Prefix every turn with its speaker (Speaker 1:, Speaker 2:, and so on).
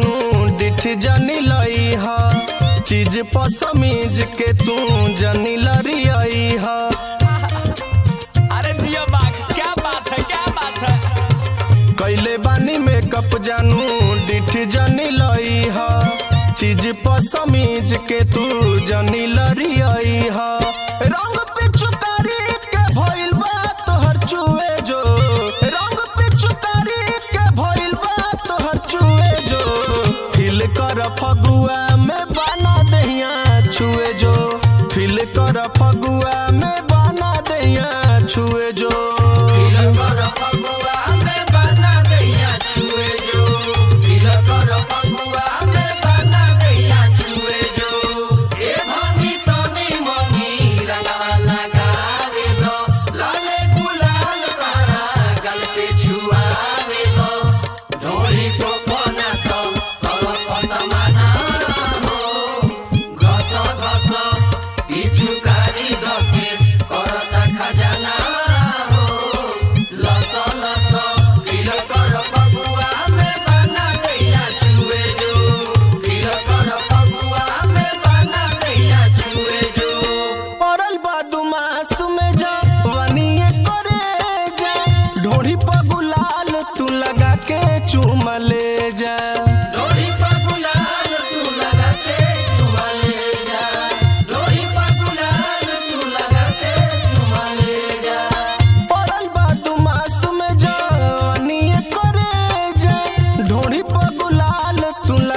Speaker 1: जानू डिठ जानी लई हा, चीज पसमीज के तू जानी लरी आई हा।
Speaker 2: अरे जिया बाग, क्या बात है, क्या बात है।
Speaker 1: कैले बानी मेकअप जानू डिठ जानी लई हा, चीज पसमीज के तू जानी लरी आई हा। रंग पे चुकारी के भइल बा तोहर चुए जो, रंग पे चुकारी के भइल बा तोहर चुए जो, फिल कर फगुआ में बना दहिया छुए जो, फिल कर फगुआ में बना दहिया छुए जो,
Speaker 3: फिल कर फगुआ में बना दहिया छुए जो, फिल कर फगुआ में बना दहिया छुए जो। ए भनी तनी मनी रंगवा लगावे दो, लाले गुलाल तारा गल पे छुआवे दो, ढोली तो कोना तो करो पतमाना हो, घस घस पिचुकारी धके करता खजाना हो, लस लस फिल कर फगुआ में बना दहिया छुए जो, फिल कर फगुआ में बना दहिया छुए जो।
Speaker 1: पड़ल बा दुमास में जवानिए करे जा, ढोढ़ी पर गुलाल तू लगा के चूमा ले जा,
Speaker 3: ढोली पर गुलाल तू लगा के चुमा ले जा, ढोली पर गुलाल तू लगा के चुमा ले जा।
Speaker 1: पड़ल बा दुमास में जवानिए करे जा, ढोढ़ी पर गुलाल तू